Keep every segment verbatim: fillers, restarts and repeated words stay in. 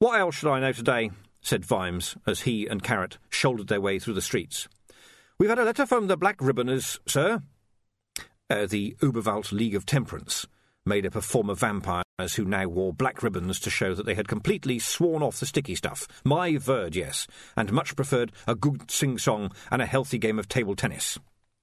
"What else should I know today?" said Vimes, as he and Carrot shouldered their way through the streets. "We've had a letter from the Black Ribboners, sir." Uh, the Uberwald League of Temperance, made up of former vampires who now wore black ribbons to show that they had completely sworn off the sticky stuff. My word, yes, and much preferred a good sing-song and a healthy game of table tennis.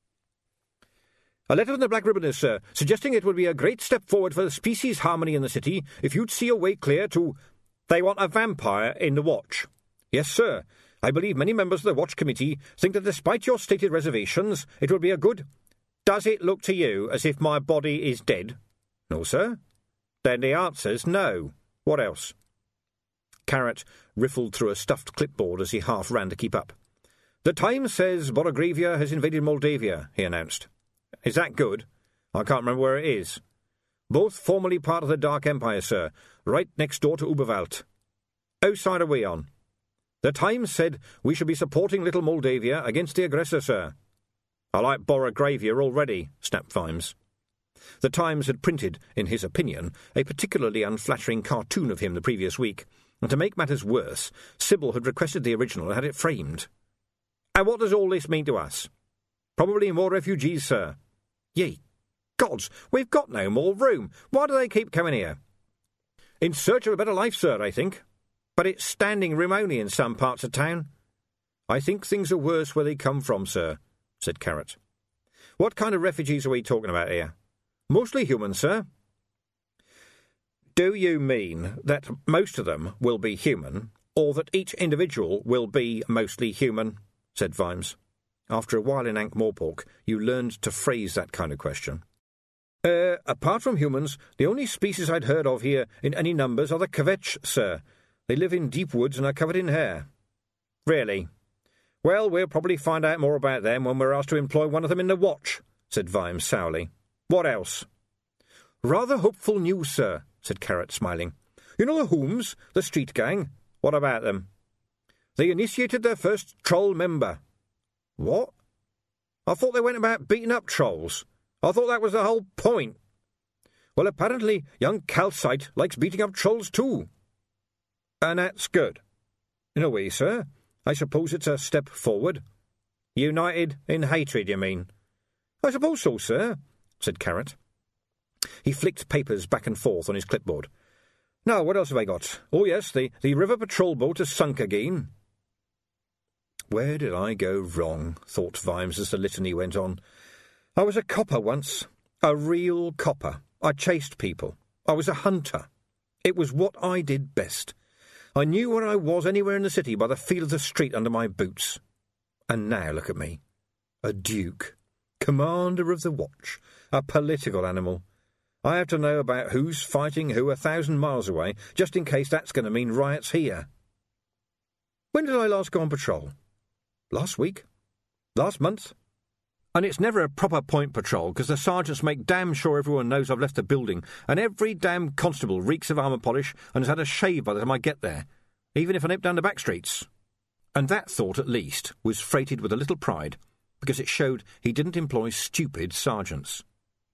"A letter from the Black Ribboners, sir, suggesting it would be a great step forward for the species harmony in the city if you'd see a way clear to... They want a vampire in the watch. Yes, sir. I believe many members of the watch committee think that despite your stated reservations, it would be a good... Does it look to you as if my body is dead? No, sir. Then the answer's no. What else?" Carrot riffled through a stuffed clipboard as he half ran to keep up. "The Times says Borogravia has invaded Moldavia," he announced. "Is that good? I can't remember where it is." "Both formerly part of the Dark Empire, sir, right next door to Uberwald." "Whose side are we on?" "The Times said we should be supporting Little Moldavia against the aggressor, sir." "I like Borogravia already," snapped Vimes. The Times had printed, in his opinion, a particularly unflattering cartoon of him the previous week, and to make matters worse, Sybil had requested the original and had it framed. "And what does all this mean to us?" "Probably more refugees, sir." "Ye gods, we've got no more room. Why do they keep coming here?" "In search of a better life, sir, I think. But it's standing room only in some parts of town." "I think things are worse where they come from, sir," said Carrot. "What kind of refugees are we talking about here?" "Mostly human, sir." "Do you mean that most of them will be human, or that each individual will be mostly human?" said Vimes. After a while in Ankh-Morpork, you learned to phrase that kind of question. Uh, apart from humans, the only species I'd heard of here in any numbers are the kvetch, sir. They live in deep woods and are covered in hair." "Really? Well, we'll probably find out more about them when we're asked to employ one of them in the watch," said Vimes sourly. "What else?" "Rather hopeful news, sir," said Carrot, smiling. "You know the Holmes, the street gang? What about them?" "They initiated their first troll member." "What? I thought they went about beating up trolls. I thought that was the whole point." "Well, apparently young Calcite likes beating up trolls too." "And that's good?" "In a way, sir. I suppose it's a step forward." "United in hatred, you mean?" "I suppose so, sir," said Carrot. He flicked papers back and forth on his clipboard. "Now, what else have I got? Oh, yes, the, the river patrol boat has sunk again." "Where did I go wrong?" thought Vimes as the litany went on. "I was a copper once. A real copper. I chased people. I was a hunter. It was what I did best. I knew where I was anywhere in the city by the feel of the street under my boots. And now look at me. A duke. Commander of the watch. A political animal. I have to know about who's fighting who a thousand miles away, just in case that's going to mean riots here. When did I last go on patrol? Last week? Last month? And it's never a proper point patrol, because the sergeants make damn sure everyone knows I've left the building, and every damn constable reeks of armour polish and has had a shave by the time I get there, even if I nip down the back streets." And that thought, at least, was freighted with a little pride, because it showed he didn't employ stupid sergeants.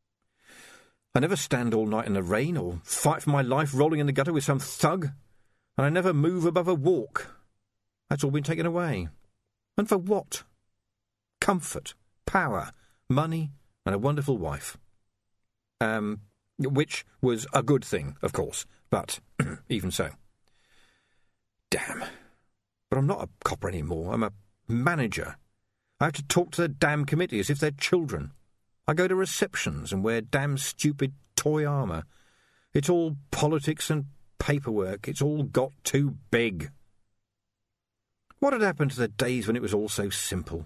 "I never stand all night in the rain, or fight for my life rolling in the gutter with some thug, and I never move above a walk. That's all been taken away. And for what? Comfort, power, money, and a wonderful wife. Um, which was a good thing, of course, but even so. Damn. But I'm not a copper anymore. I'm a manager. I have to talk to the damn committee as if they're children. I go to receptions and wear damn stupid toy armour. It's all politics and paperwork. It's all got too big. What had happened to the days when it was all so simple?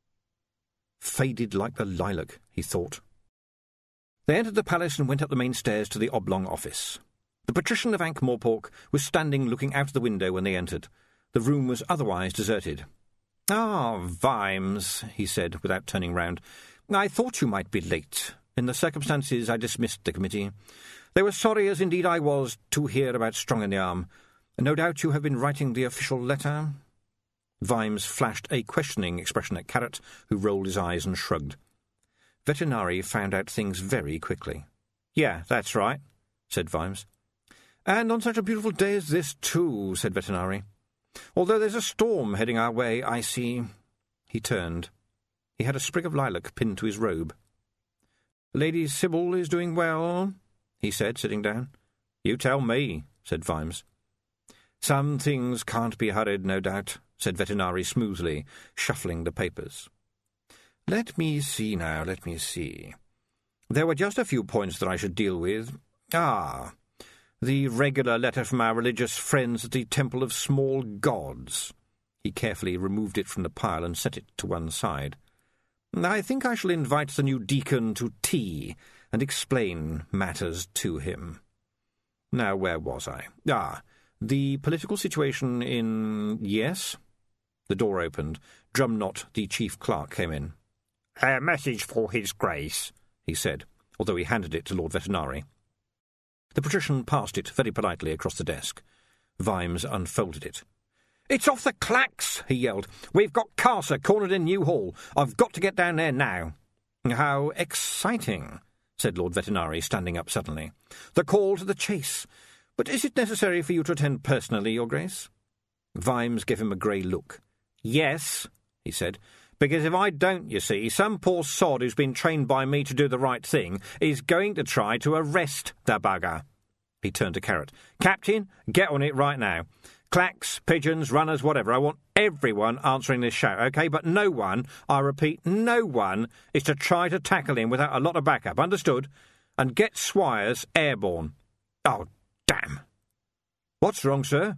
Faded like the lilac, he thought. They entered the palace and went up the main stairs to the oblong office. The patrician of Ankh-Morpork was standing looking out of the window when they entered. The room was otherwise deserted. "Ah, Vimes," he said, without turning round. "I thought you might be late. In the circumstances, I dismissed the committee. They were sorry, as indeed I was, to hear about Strong in the Arm. No doubt you have been writing the official letter?" Vimes flashed a questioning expression at Carrot, who rolled his eyes and shrugged. Vetinari found out things very quickly. "Yeah, that's right," said Vimes. "And on such a beautiful day as this, too," said Vetinari. "Although there's a storm heading our way, I see." He turned. He had a sprig of lilac pinned to his robe. "Lady Sybil is doing well," he said, sitting down. "You tell me," said Vimes. "Some things can't be hurried, no doubt," said Vetinari smoothly, shuffling the papers. "Let me see now, let me see. There were just a few points that I should deal with. Ah, the regular letter from our religious friends at the Temple of Small Gods." He carefully removed it from the pile and set it to one side. "I think I shall invite the new deacon to tea and explain matters to him. Now, where was I? Ah, the political situation in... Yes?" The door opened. Drumknot, the chief clerk, came in. "A message for His Grace," he said, although he handed it to Lord Vetinari. The patrician passed it very politely across the desk. Vimes unfolded it. "It's off the clacks," he yelled. "We've got Carcer cornered in New Hall. I've got to get down there now." "How exciting," said Lord Vetinari, standing up suddenly. "The call to the chase. But is it necessary for you to attend personally, Your Grace?" Vimes gave him a grey look. "Yes," he said, "because if I don't, you see, some poor sod who's been trained by me to do the right thing is going to try to arrest the bugger." He turned to Carrot. "Captain, get on it right now. Clacks, pigeons, runners, whatever. I want everyone answering this shout, OK? But no one, I repeat, no one, is to try to tackle him without a lot of backup, understood? And get Swires airborne." "Oh, damn." "What's wrong, sir?"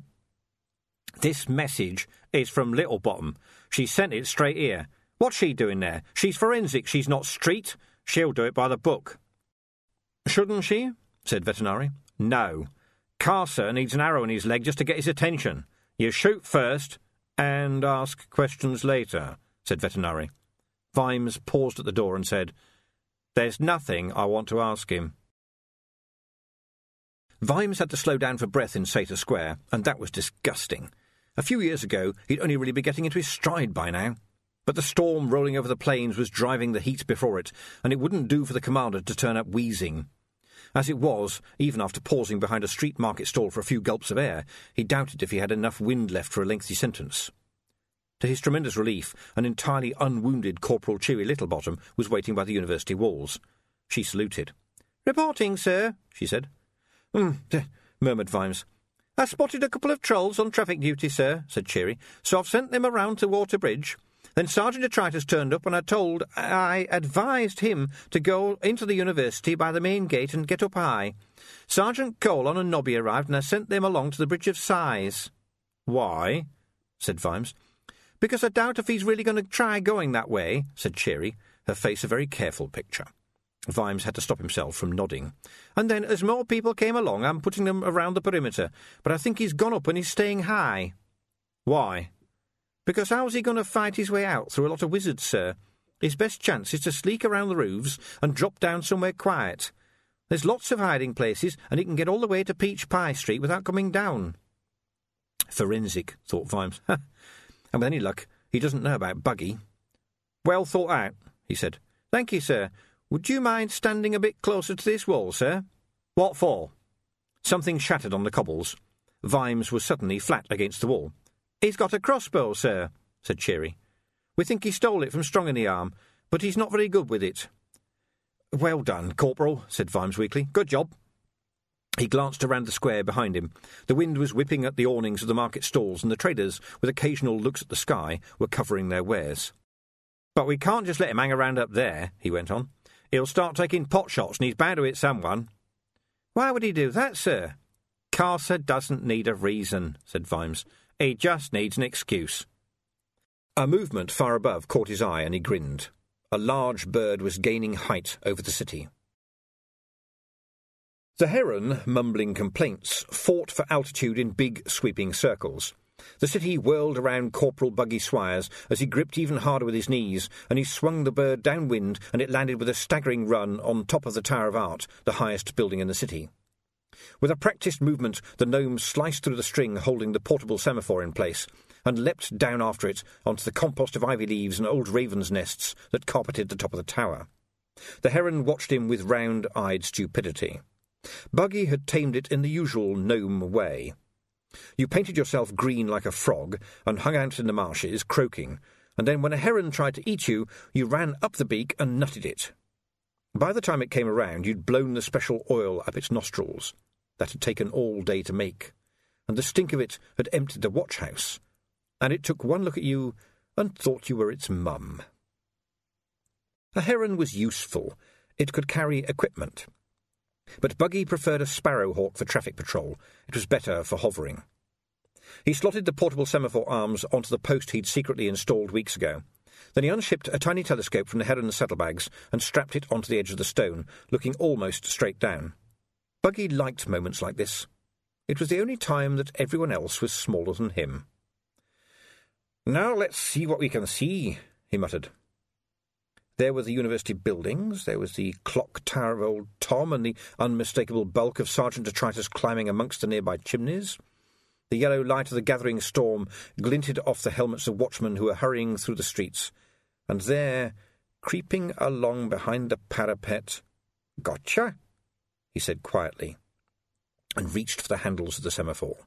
"This message is from Littlebottom. She sent it straight here. What's she doing there? She's forensic, she's not street. She'll do it by the book." "Shouldn't she?" said Vetinari. "No. Carcer needs an arrow in his leg just to get his attention. You shoot first and ask questions later," said Vetinari. Vimes paused at the door and said, "There's nothing I want to ask him." Vimes had to slow down for breath in Sator Square, and that was disgusting. A few years ago, he'd only really be getting into his stride by now. But the storm rolling over the plains was driving the heat before it, and it wouldn't do for the commander to turn up wheezing. As it was, even after pausing behind a street market stall for a few gulps of air, he doubted if he had enough wind left for a lengthy sentence. To his tremendous relief, an entirely unwounded Corporal Cheery Littlebottom was waiting by the university walls. She saluted. "Reporting, sir," she said. "Hmm," murmured Vimes. "I spotted a couple of trolls on traffic duty, sir," said Cheery, "so I've sent them around to Water Bridge. Then Sergeant Detritus turned up and I told, I advised him to go into the university by the main gate and get up high. Sergeant Colon and Nobby arrived and I sent them along to the Bridge of Sighs." "Why?" said Vimes. "Because I doubt if he's really going to try going that way," said Cheery, her face a very careful picture. Vimes had to stop himself from nodding. "And then, as more people came along, I'm putting them around the perimeter. But I think he's gone up and he's staying high." "Why?" "Because how's he going to fight his way out through a lot of wizards, sir? His best chance is to sneak around the roofs and drop down somewhere quiet. There's lots of hiding places, and he can get all the way to Peach Pie Street without coming down." Forensic, thought Vimes. And with any luck, he doesn't know about Buggy. "Well thought out," he said. "Thank you, sir. Would you mind standing a bit closer to this wall, sir?" "What for?" Something shattered on the cobbles. Vimes was suddenly flat against the wall. "He's got a crossbow, sir," said Cheery. "We think he stole it from Strong in the Arm, but he's not very good with it." "Well done, Corporal," said Vimes weakly. "Good job." He glanced around the square behind him. The wind was whipping at the awnings of the market stalls, and the traders, with occasional looks at the sky, were covering their wares. "But we can't just let him hang around up there," he went on. "He'll start taking pot shots, and he's bound to hit someone." "Why would he do that, sir?" "Carcer doesn't need a reason," said Vimes. "He just needs an excuse." A movement far above caught his eye, and he grinned. A large bird was gaining height over the city. The heron, mumbling complaints, fought for altitude in big, sweeping circles. The city whirled around Corporal Buggy Swires as he gripped even harder with his knees, and he swung the bird downwind, and it landed with a staggering run on top of the Tower of Art, the highest building in the city. With a practised movement, the gnome sliced through the string holding the portable semaphore in place, and leapt down after it onto the compost of ivy leaves and old ravens' nests that carpeted the top of the tower. The heron watched him with round-eyed stupidity. Buggy had tamed it in the usual gnome way. You painted yourself green like a frog and hung out in the marshes, croaking, and then when a heron tried to eat you, you ran up the beak and nutted it. By the time it came around, you'd blown the special oil up its nostrils. That had taken all day to make, and the stink of it had emptied the watch-house, and it took one look at you and thought you were its mum. A heron was useful. It could carry equipment. But Buggy preferred a sparrowhawk for traffic patrol. It was better for hovering. He slotted the portable semaphore arms onto the post he'd secretly installed weeks ago. Then he unshipped a tiny telescope from the heron's saddlebags and strapped it onto the edge of the stone, looking almost straight down. Buggy liked moments like this. It was the only time that everyone else was smaller than him. "Now let's see what we can see," he muttered. There were the university buildings, there was the clock tower of old Tom, and the unmistakable bulk of Sergeant Detritus climbing amongst the nearby chimneys. The yellow light of the gathering storm glinted off the helmets of watchmen who were hurrying through the streets. And there, creeping along behind the parapet— "Gotcha," he said quietly, and reached for the handles of the semaphore.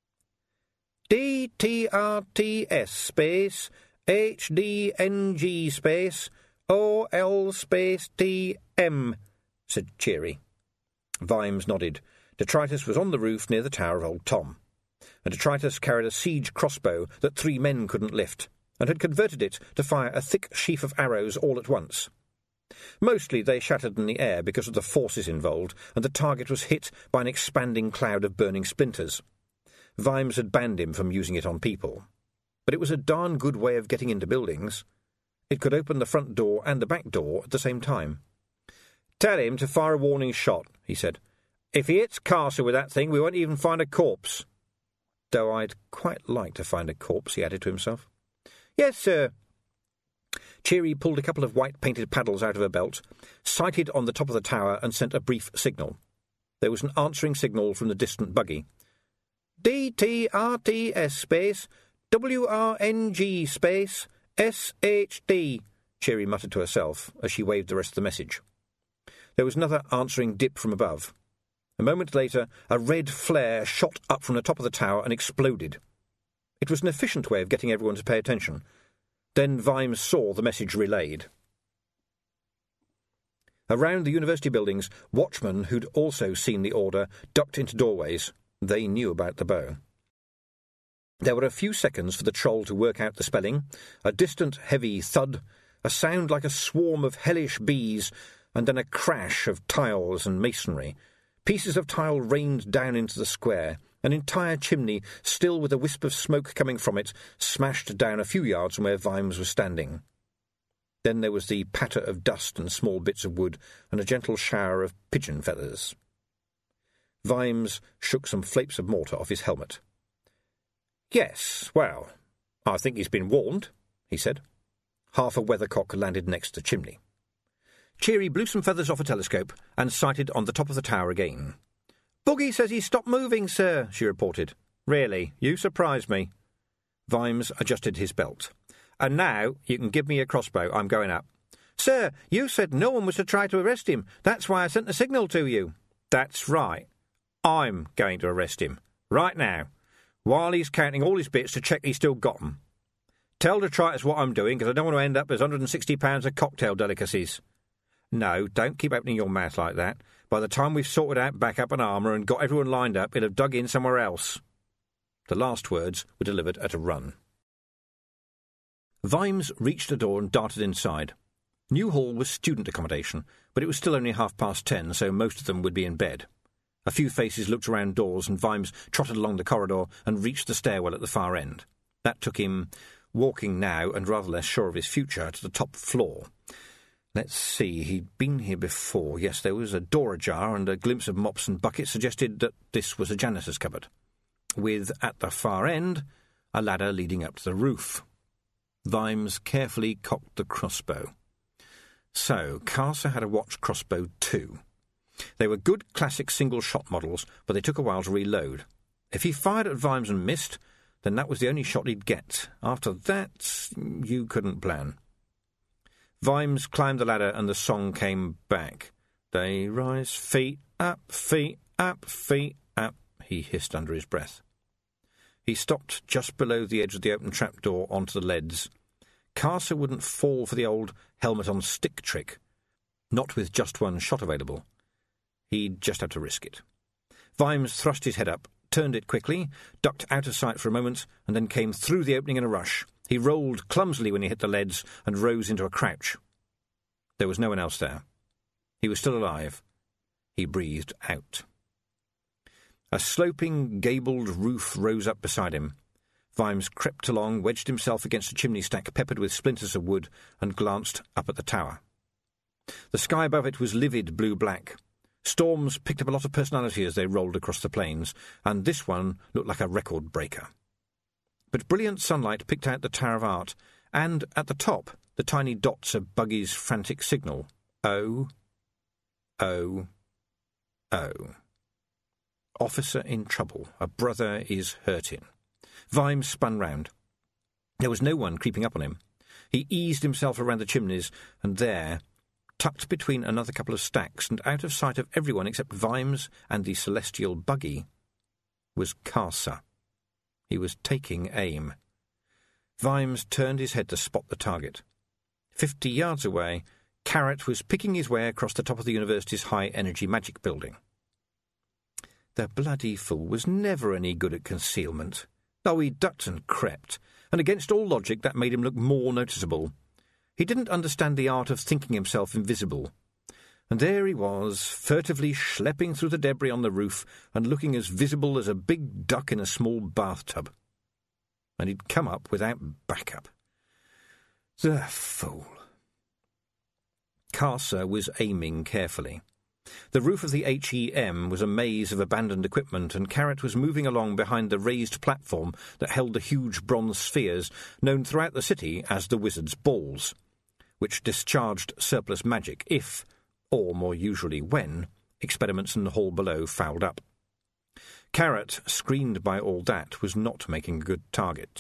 D T R T S space H D N G space O L space T M, said Cheery. Vimes nodded. Detritus was on the roof near the tower of old Tom, and Detritus carried a siege crossbow that three men couldn't lift, and had converted it to fire a thick sheaf of arrows all at once. Mostly they shattered in the air because of the forces involved, and the target was hit by an expanding cloud of burning splinters. Vimes had banned him from using it on people. But it was a darn good way of getting into buildings. It could open the front door and the back door at the same time. "Tell him to fire a warning shot," he said. "If he hits Castle with that thing, we won't even find a corpse." Though I'd quite like to find a corpse, he added to himself. "Yes, sir." Cheery pulled a couple of white-painted paddles out of her belt, sighted on the top of the tower, and sent a brief signal. There was an answering signal from the distant Buggy. D T R T S space W R N G space S H D, Cheery muttered to herself as she waved the rest of the message. There was another answering dip from above. A moment later, a red flare shot up from the top of the tower and exploded. It was an efficient way of getting everyone to pay attention. Then Vimes saw the message relayed. Around the university buildings, watchmen who'd also seen the order ducked into doorways. They knew about the bow. There were a few seconds for the troll to work out the spelling, a distant heavy thud, a sound like a swarm of hellish bees, and then a crash of tiles and masonry. Pieces of tile rained down into the square. An entire chimney, still with a wisp of smoke coming from it, smashed down a few yards from where Vimes was standing. Then there was the patter of dust and small bits of wood, and a gentle shower of pigeon feathers. Vimes shook some flakes of mortar off his helmet. "Yes, well, I think he's been warned," he said. Half a weathercock landed next to the chimney. Cheery blew some feathers off a telescope and sighted on the top of the tower again. "Buggy says he's stopped moving, sir," she reported. "Really, you surprise me." Vimes adjusted his belt. "And now you can give me your crossbow. I'm going up." "Sir, you said no one was to try to arrest him. That's why I sent the signal to you." "That's right. I'm going to arrest him. Right now. While he's counting all his bits to check he's still got 'em. Tell Detritus what I'm doing, because I don't want to end up as one hundred and sixty pounds of cocktail delicacies." "No, don't keep opening your mouth like that. By the time we've sorted out backup and armour and got everyone lined up, he'll have dug in somewhere else." The last words were delivered at a run. Vimes reached the door and darted inside. New Hall was student accommodation, but it was still only half past ten, so most of them would be in bed. A few faces looked around doors, and Vimes trotted along the corridor and reached the stairwell at the far end. That took him, walking now and rather less sure of his future, to the top floor. Let's see, he'd been here before. Yes, there was a door ajar, and a glimpse of mops and buckets suggested that this was a janitor's cupboard, with, at the far end, a ladder leading up to the roof. Vimes carefully cocked the crossbow. So, Carcer had a watch crossbow too. They were good classic single-shot models, but they took a while to reload. If he fired at Vimes and missed, then that was the only shot he'd get. After that, you couldn't plan. Vimes climbed the ladder and the song came back. They rise, feet up, feet up, feet up, he hissed under his breath. He stopped just below the edge of the open trapdoor onto the leads. Carcer wouldn't fall for the old helmet-on-stick trick, not with just one shot available. He'd just have to risk it. Vimes thrust his head up, turned it quickly, ducked out of sight for a moment, and then came through the opening in a rush. He rolled clumsily when he hit the leads and rose into a crouch. There was no one else there. He was still alive. He breathed out. A sloping, gabled roof rose up beside him. Vimes crept along, wedged himself against a chimney stack peppered with splinters of wood, and glanced up at the tower. The sky above it was livid blue-black. Storms picked up a lot of personality as they rolled across the plains, and this one looked like a record-breaker. But brilliant sunlight picked out the Tower of Art, and, at the top, the tiny dots of Buggy's frantic signal. Oh, oh, oh. Officer in trouble. A brother is hurting. Vimes spun round. There was no one creeping up on him. He eased himself around the chimneys, and there, tucked between another couple of stacks and out of sight of everyone except Vimes and the celestial Buggy, was Carcer. He was taking aim. Vimes turned his head to spot the target. Fifty yards away, Carrot was picking his way across the top of the university's high-energy magic building. The bloody fool was never any good at concealment. Though he ducked and crept, and against all logic that made him look more noticeable. He didn't understand the art of thinking himself invisible. And there he was, furtively schlepping through the debris on the roof and looking as visible as a big duck in a small bathtub. And he'd come up without backup. The fool. Carcer was aiming carefully. The roof of the H E M was a maze of abandoned equipment, and Carrot was moving along behind the raised platform that held the huge bronze spheres known throughout the city as the Wizard's Balls, which discharged surplus magic if, or more usually when, experiments in the hall below fouled up. Carrot, screened by all that, was not making a good target.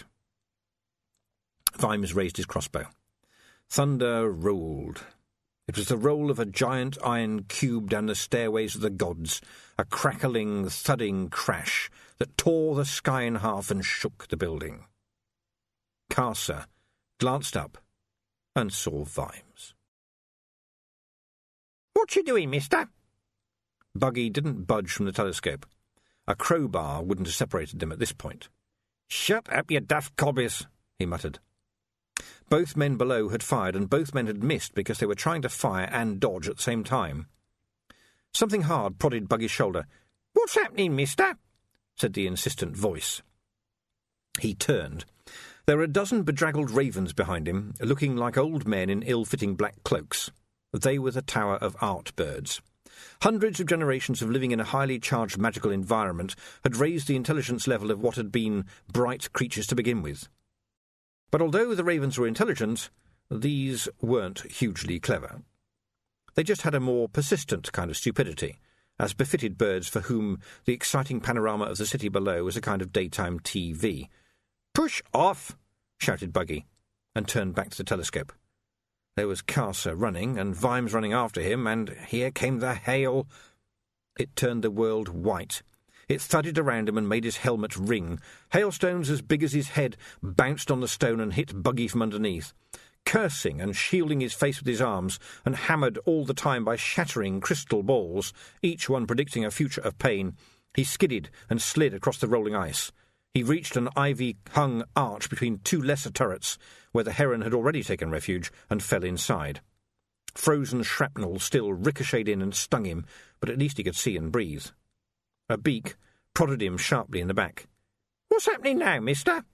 Vimes raised his crossbow. Thunder rolled. It was the roll of a giant iron cube down the stairways of the gods, a crackling, thudding crash that tore the sky in half and shook the building. Carcer glanced up and saw Vimes. "What you doing, mister?" Buggy didn't budge from the telescope. A crowbar wouldn't have separated them at this point. "Shut up, you daft cobbies," he muttered. Both men below had fired, and both men had missed because they were trying to fire and dodge at the same time. Something hard prodded Buggy's shoulder. "What's happening, mister?" said the insistent voice. He turned. There were a dozen bedraggled ravens behind him, looking like old men in ill-fitting black cloaks. They were the Tower of Art birds. Hundreds of generations of living in a highly charged magical environment had raised the intelligence level of what had been bright creatures to begin with. But although the ravens were intelligent, these weren't hugely clever. They just had a more persistent kind of stupidity, as befitted birds for whom the exciting panorama of the city below was a kind of daytime T V. "Push off!" shouted Buggy, and turned back to the telescope. There was Carcer running, and Vimes running after him, and here came the hail. It turned the world white. It thudded around him and made his helmet ring. Hailstones as big as his head bounced on the stone and hit Buggy from underneath. Cursing and shielding his face with his arms, and hammered all the time by shattering crystal balls, each one predicting a future of pain, he skidded and slid across the rolling ice. He reached an ivy-hung arch between two lesser turrets, where the heron had already taken refuge, and fell inside. Frozen shrapnel still ricocheted in and stung him, but at least he could see and breathe. A beak prodded him sharply in the back. "What's happening now, mister?"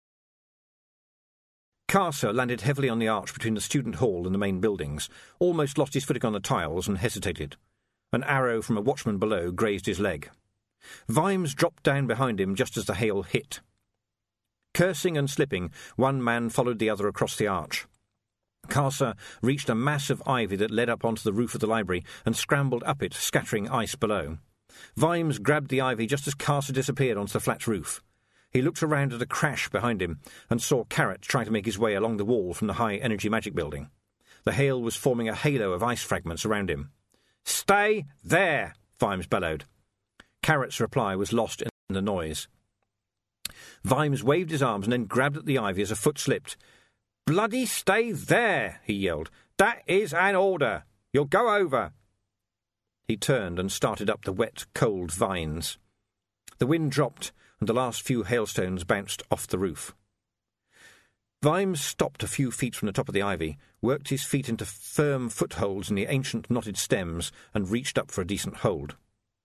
Carcer landed heavily on the arch between the student hall and the main buildings, almost lost his footing on the tiles and hesitated. An arrow from a watchman below grazed his leg. Vimes dropped down behind him just as the hail hit. Cursing and slipping, one man followed the other across the arch. Carcer reached a mass of ivy that led up onto the roof of the library and scrambled up it, scattering ice below. Vimes grabbed the ivy just as Carcer disappeared onto the flat roof. He looked around at a crash behind him and saw Carrot trying to make his way along the wall from the high-energy magic building. The hail was forming a halo of ice fragments around him. "Stay there," Vimes bellowed. Carrot's reply was lost in the noise. Vimes waved his arms and then grabbed at the ivy as a foot slipped. "Bloody stay there," he yelled. "That is an order. You'll go over." He turned and started up the wet, cold vines. The wind dropped, and the last few hailstones bounced off the roof. Vimes stopped a few feet from the top of the ivy, worked his feet into firm footholds in the ancient knotted stems, and reached up for a decent hold.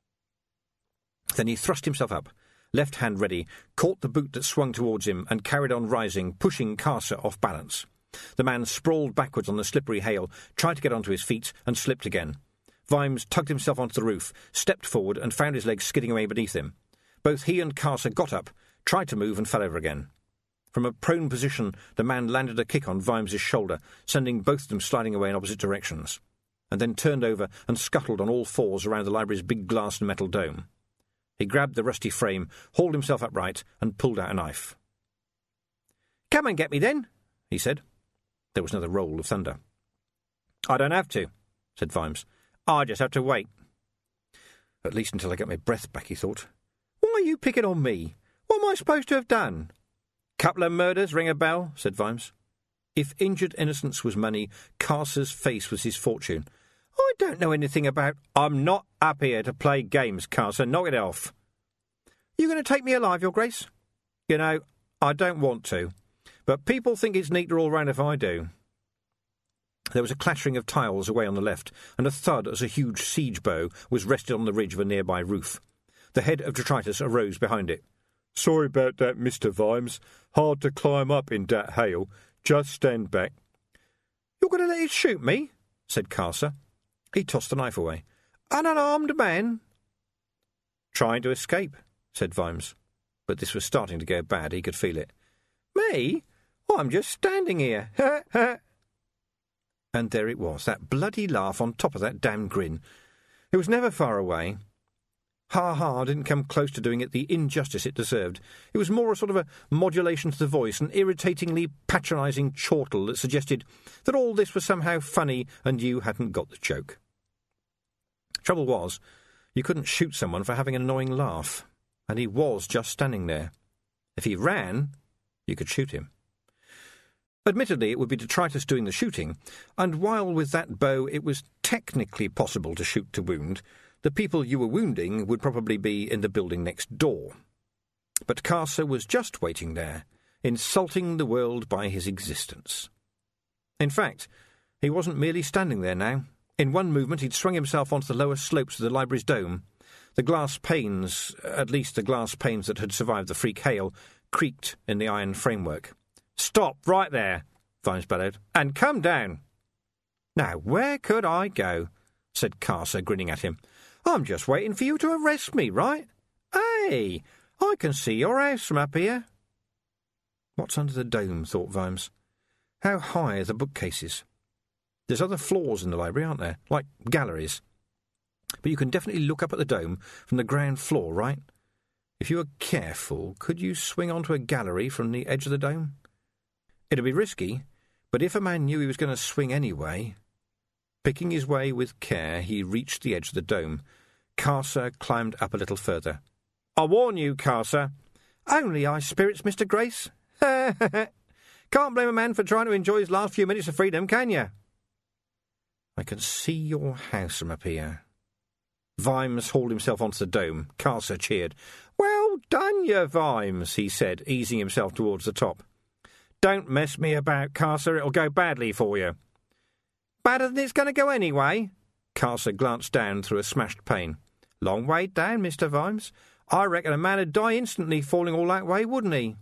Then he thrust himself up, left hand ready, caught the boot that swung towards him, and carried on rising, pushing Carcer off balance. The man sprawled backwards on the slippery hail, tried to get onto his feet, and slipped again. Vimes tugged himself onto the roof, stepped forward, and found his legs skidding away beneath him. Both he and Carcer got up, tried to move, and fell over again. From a prone position, the man landed a kick on Vimes's shoulder, sending both of them sliding away in opposite directions, and then turned over and scuttled on all fours around the library's big glass and metal dome. He grabbed the rusty frame, hauled himself upright, and pulled out a knife. "Come and get me, then," he said. There was another roll of thunder. "I don't have to," said Vimes. "I just have to wait." At least until I get my breath back, he thought. "Why are you picking on me? What am I supposed to have done?" "Couple of murders ring a bell," said Vimes. If injured innocence was money, Carcer's face was his fortune. "I don't know anything about—" "I'm not up here to play games, Carcer. Knock it off." "You going to take me alive, Your Grace?" "You know, I don't want to, but people think it's neater all round if I do." There was a clattering of tiles away on the left, and a thud as a huge siege bow was rested on the ridge of a nearby roof. The head of detritus arose behind it. "Sorry about that, Mister Vimes. Hard to climb up in that hail. Just stand back." "You're going to let it shoot me?" said Carcer. He tossed the knife away. "An unarmed man?" "Trying to escape," said Vimes. But this was starting to go bad. He could feel it. "Me? I'm just standing here. Ha, ha." And there it was, that bloody laugh on top of that damned grin. It was never far away. Ha-ha didn't come close to doing it the injustice it deserved. It was more a sort of a modulation to the voice, an irritatingly patronising chortle that suggested that all this was somehow funny and you hadn't got the joke. Trouble was, you couldn't shoot someone for having an annoying laugh, and he was just standing there. If he ran, you could shoot him. Admittedly, it would be detritus doing the shooting, and while with that bow it was technically possible to shoot to wound, the people you were wounding would probably be in the building next door. But Carcer was just waiting there, insulting the world by his existence. In fact, he wasn't merely standing there now. In one movement he'd swung himself onto the lower slopes of the library's dome. The glass panes, at least the glass panes that had survived the freak hail, creaked in the iron framework. "Stop right there," Vimes bellowed, "and come down." "Now, where could I go?" said Carcer, grinning at him. "I'm just waiting for you to arrest me, right? Hey, I can see your house from up here." What's under the dome, thought Vimes. How high are the bookcases? There's other floors in the library, aren't there? Like galleries. But you can definitely look up at the dome from the ground floor, right? If you were careful, could you swing onto a gallery from the edge of the dome? It'd be risky, but if a man knew he was going to swing anyway... Picking his way with care, he reached the edge of the dome. Carcer climbed up a little further. "I warn you, Carcer." "Only ice spirits, Mister Grace." "Can't blame a man for trying to enjoy his last few minutes of freedom, can you?" "I can see your house from up here." Vimes hauled himself onto the dome. Carcer cheered. "Well done, you Vimes," he said, easing himself towards the top. "Don't mess me about, Carcer. It'll go badly for you." "Badder than it's going to go anyway?" Carcer glanced down through a smashed pane. "Long way down, Mister Vimes. I reckon a man would die instantly falling all that way, wouldn't he?"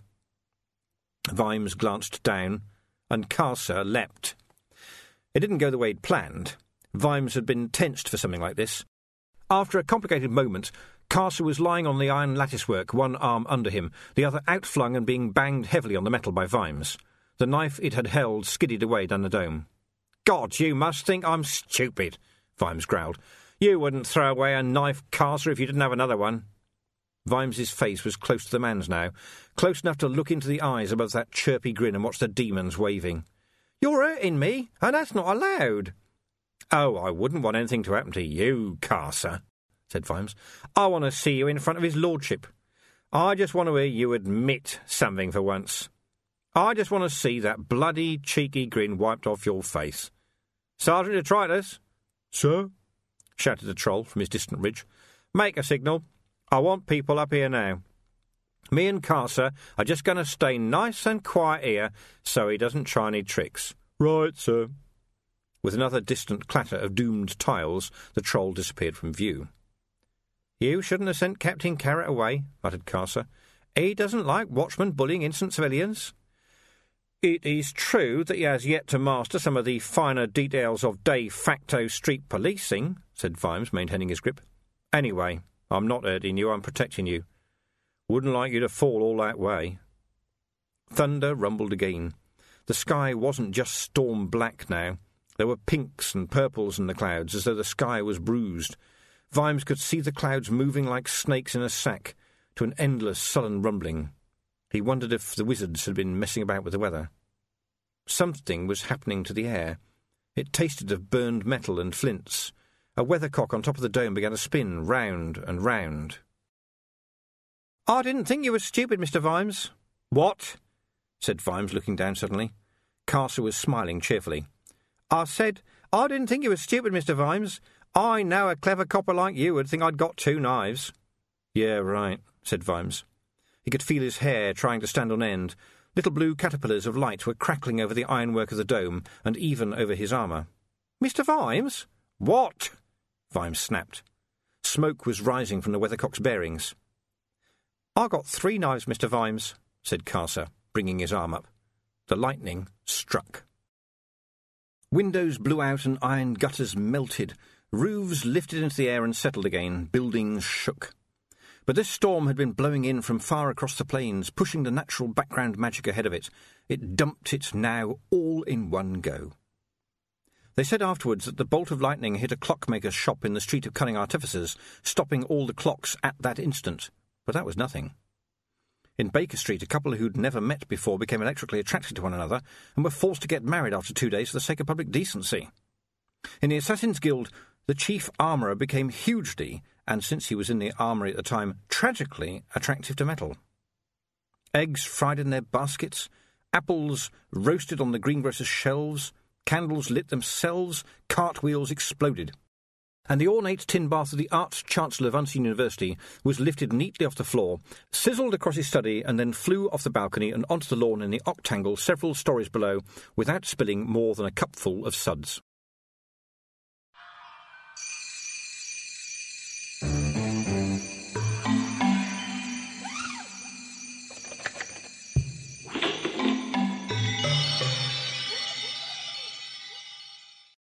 Vimes glanced down, and Carcer leapt. It didn't go the way he'd planned. Vimes had been tensed for something like this. After a complicated moment, Carcer was lying on the iron latticework, one arm under him, the other outflung and being banged heavily on the metal by Vimes. The knife it had held skidded away down the dome. "God, you must think I'm stupid," Vimes growled. "You wouldn't throw away a knife, Carcer, if you didn't have another one." Vimes's face was close to the man's now, close enough to look into the eyes above that chirpy grin and watch the demons waving. "You're hurting me, and that's not allowed." "Oh, I wouldn't want anything to happen to you, Carcer," said Vimes. "I want to see you in front of his lordship. I just want to hear you admit something for once. I just want to see that bloody cheeky grin wiped off your face. Sergeant Detritus." "Sir?" shouted the Troll from his distant ridge. "Make a signal. I want people up here now. Me and Carcer are just going to stay nice and quiet here so he doesn't try any tricks." "Right, sir." With another distant clatter of doomed tiles, the Troll disappeared from view. "You shouldn't have sent Captain Carrot away," muttered Carcer. "He doesn't like watchmen bullying innocent civilians." "It is true that he has yet to master some of the finer details of de facto street policing," said Vimes, maintaining his grip. "Anyway, I'm not hurting you, I'm protecting you. Wouldn't like you to fall all that way." Thunder rumbled again. The sky wasn't just storm black now. There were pinks and purples in the clouds, as though the sky was bruised. Vimes could see the clouds moving like snakes in a sack, to an endless sullen rumbling. He wondered if the wizards had been messing about with the weather. Something was happening to the air. It tasted of burned metal and flints. A weathercock on top of the dome began to spin round and round. "I didn't think you were stupid, Mister Vimes." "What?" said Vimes, looking down suddenly. Carcer was smiling cheerfully. "I said, I didn't think you were stupid, Mister Vimes. I know a clever copper like you would think I'd got two knives." "Yeah, right," said Vimes. He could feel his hair trying to stand on end. Little blue caterpillars of light were crackling over the ironwork of the dome, and even over his armour. "Mister Vimes?" "What?" Vimes snapped. Smoke was rising from the weathercock's bearings. "I got three knives, Mister Vimes," said Carcer, bringing his arm up. The lightning struck. Windows blew out and iron gutters melted. Roofs lifted into the air and settled again. Buildings shook. But this storm had been blowing in from far across the plains, pushing the natural background magic ahead of it. It dumped it now all in one go. They said afterwards that the bolt of lightning hit a clockmaker's shop in the Street of Cunning Artificers, stopping all the clocks at that instant. But that was nothing. In Baker Street, a couple who'd never met before became electrically attracted to one another and were forced to get married after two days for the sake of public decency. In the Assassin's Guild, the chief armourer became hugely, and since he was in the armoury at the time, tragically attractive to metal. Eggs fried in their baskets, apples roasted on the greengrocer's shelves, candles lit themselves, cartwheels exploded. And the ornate tin bath of the Arts Chancellor of Unseen University was lifted neatly off the floor, sizzled across his study, and then flew off the balcony and onto the lawn in the octangle several stories below, without spilling more than a cupful of suds.